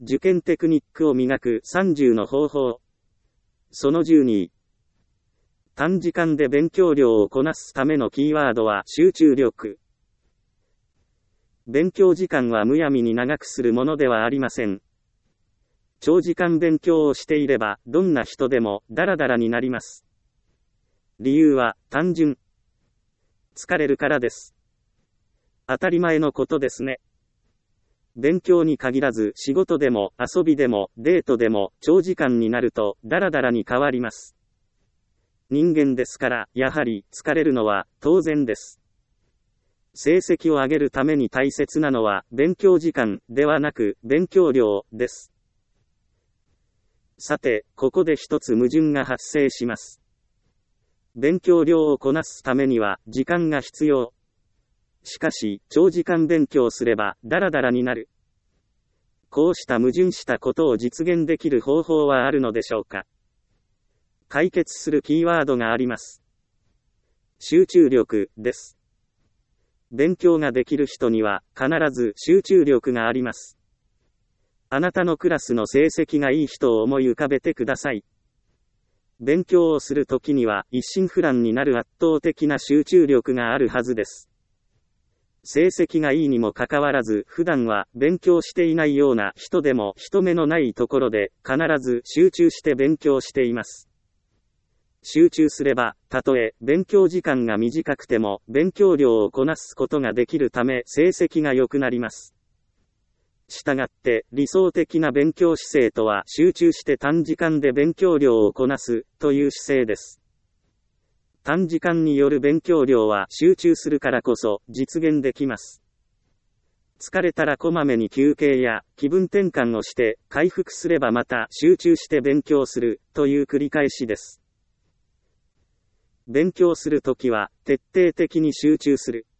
受験テクニックを磨く30の方法。その12。短時間で勉強量をこなすためのキーワードは集中力。勉強時間はむやみに長くするものではありません。長時間勉強をしていれば、どんな人でもダラダラになります。理由は単純。疲れるからです。当たり前のことですね。勉強に限らず仕事でも遊びでもデートでも長時間になるとダラダラに変わります。人間ですから、やはり疲れるのは当然です。成績を上げるために大切なのは勉強時間ではなく勉強量です。さて、ここで一つ矛盾が発生します。勉強量をこなすためには時間が必要。しかし、長時間勉強すればダラダラになる。こうした矛盾したことを実現できる方法はあるのでしょうか。解決するキーワードがあります。集中力です。勉強ができる人には必ず集中力があります。あなたのクラスの成績がいい人を思い浮かべてください。勉強をするときには一心不乱になる圧倒的な集中力があるはずです。成績がいいにもかかわらず普段は勉強していないような人でも人目のないところで必ず集中して勉強しています。集中すれば、たとえ勉強時間が短くても勉強量をこなすことができるため成績が良くなります。したがって理想的な勉強姿勢とは集中して短時間で勉強量をこなすという姿勢です。短時間による勉強量は集中するからこそ実現できます。疲れたらこまめに休憩や気分転換をして回復すればまた集中して勉強するという繰り返しです。勉強するときは徹底的に集中する。